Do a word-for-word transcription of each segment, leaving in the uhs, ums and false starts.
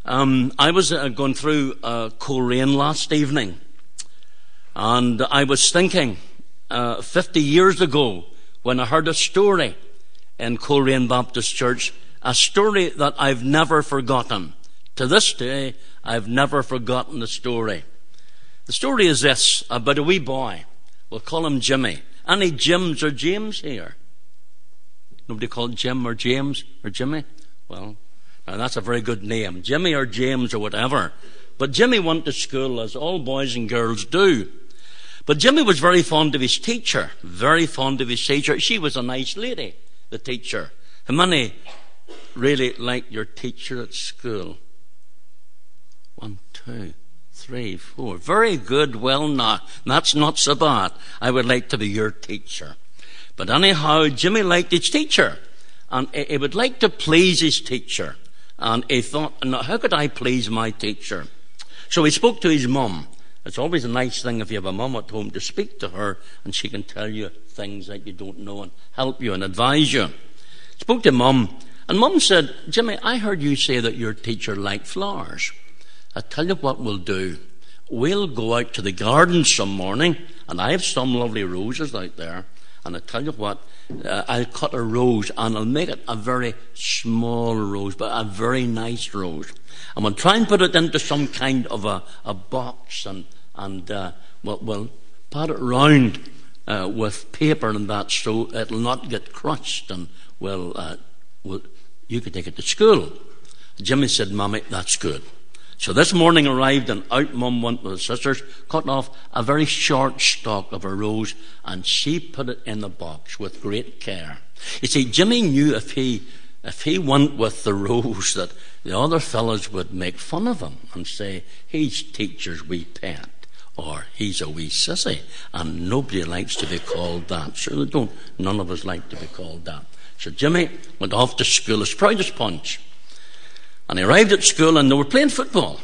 Um, I was uh, going through uh, Coleraine last evening, and I was thinking uh, fifty years ago when I heard a story in Coleraine Baptist Church, a story that I've never forgotten. To this day, I've never forgotten the story. The story is this, about a wee boy. We'll call him Jimmy. Any Jims or James here? Nobody called Jim or James or Jimmy? Well, now that's a very good name. Jimmy or James or whatever. But Jimmy went to school, as all boys and girls do. But Jimmy was very fond of his teacher. Very fond of his teacher. She was a nice lady, the teacher. How many really liked your teacher at school? One, two, three, four. Very good. Well, now, that's not so bad. I would like to be your teacher. But anyhow, Jimmy liked his teacher. And he would like to please his teacher. And he thought, now, how could I please my teacher? So he spoke to his mum. It's always a nice thing if you have a mum at home to speak to her, and she can tell you things that you don't know and help you and advise you. Spoke to mum, and mum said, Jimmy, I heard you say that your teacher liked flowers. I tell you what we'll do. We'll go out to the garden some morning, and I have some lovely roses out there, and I tell you what, uh, I'll cut a rose, and I'll make it a very small rose, but a very nice rose. And we'll try and put it into some kind of a, a box, and, and uh, we'll, we'll pat it round uh, with paper and that, so it'll not get crushed, and well, uh, well, you could take it to school. Jimmy said, Mommy, that's good. So this morning arrived, and out Mum went with the sisters, cut off a very short stalk of a rose, and she put it in the box with great care. You see, Jimmy knew if he if he went with the rose that the other fellows would make fun of him and say, he's teacher's wee pet, or he's a wee sissy, and nobody likes to be called that. So they don't, none of us like to be called that. So Jimmy went off to school as proud as punch. And he arrived at school, and they were playing football.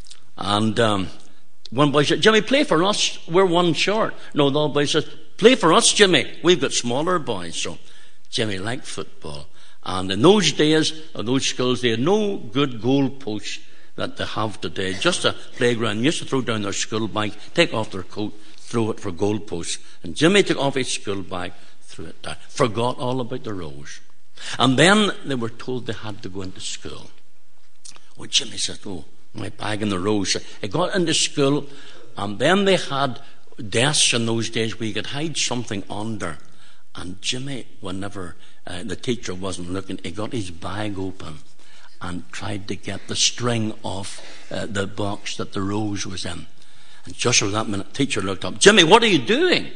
And um, one boy said, Jimmy, play for us. We're one short. No, the other boy says, play for us, Jimmy. We've got smaller boys. So Jimmy liked football. And in those days, of those schools, they had no good goal posts that they have today. Just a playground. They used to throw down their school bag, take off their coat, throw it for goal posts. And Jimmy took off his school bag, threw it down. Forgot all about the rose. And then they were told they had to go into school. Well, Jimmy said, oh, my bag and the rose. He got into school, and then they had desks in those days where you could hide something under. And Jimmy, whenever uh, the teacher wasn't looking, he got his bag open and tried to get the string off uh, the box that the rose was in. And just at that minute, the teacher looked up. Jimmy, what are you doing?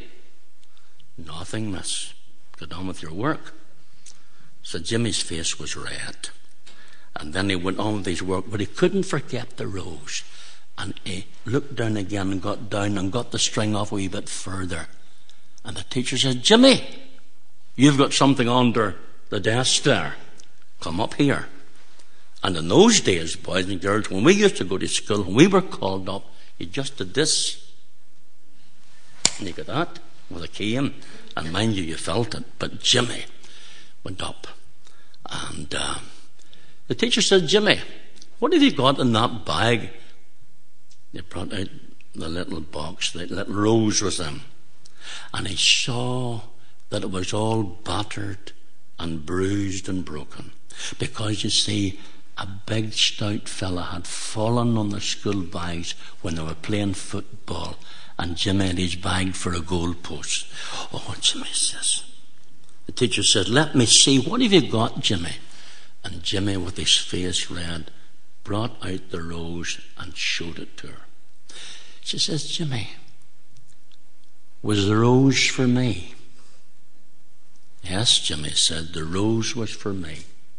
Nothing, miss. Get on with your work. So Jimmy's face was red. And then he went on with his work, but he couldn't forget the rose. And he looked down again and got down and got the string off a wee bit further. And the teacher said, Jimmy, you've got something under the desk there. Come up here. And in those days, boys and girls, when we used to go to school, when we were called up, you just did this. And you got that with a cane. And mind you, you felt it. But Jimmy went up. And uh, the teacher said, Jimmy, what have you got in that bag? They brought out the little box, the little rose was in. And he saw that it was all battered and bruised and broken. Because, you see, a big stout fella had fallen on the school bags when they were playing football, and Jimmy had his bag for a goal post. Oh, Jimmy says. The teacher said, let me see, what have you got, Jimmy? And Jimmy, with his face red, brought out the rose and showed it to her. She says, Jimmy, was the rose for me? Yes, Jimmy said, the rose was for me.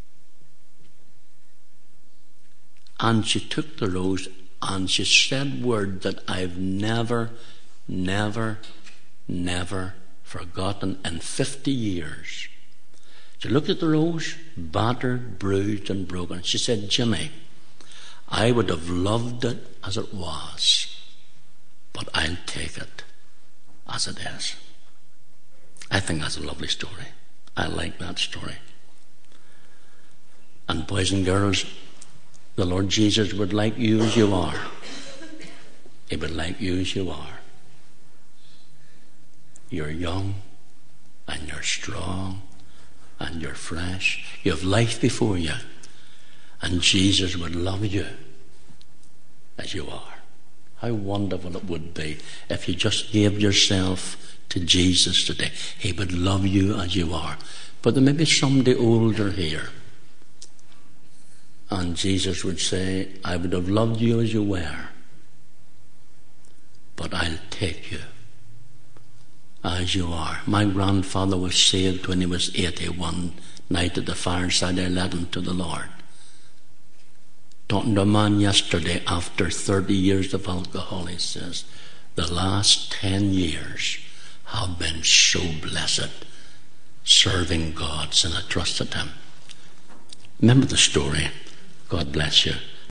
And she took the rose and she said word that I've never, never, never forgotten in fifty years. She looked at the rose, battered, bruised and broken. She said, Jimmy, I would have loved it as it was, but I'll take it as it is. I think that's a lovely story. I like that story. And boys and girls, The Lord Jesus would like you as you are. He would like you as you are. You're young, and you're strong, and you're fresh. You have life before you. And Jesus would love you as you are. How wonderful it would be if you just gave yourself to Jesus today. He would love you as you are. But there may be somebody older here, and Jesus would say, I would have loved you as you were, but I'll take you as you are. My grandfather was saved when he was eighty-one. Night at the fireside, I led him to the Lord. Talking to a man yesterday after thirty years of alcohol, he says, the last ten years have been so blessed serving God, and I trusted him. Remember the story. God bless you.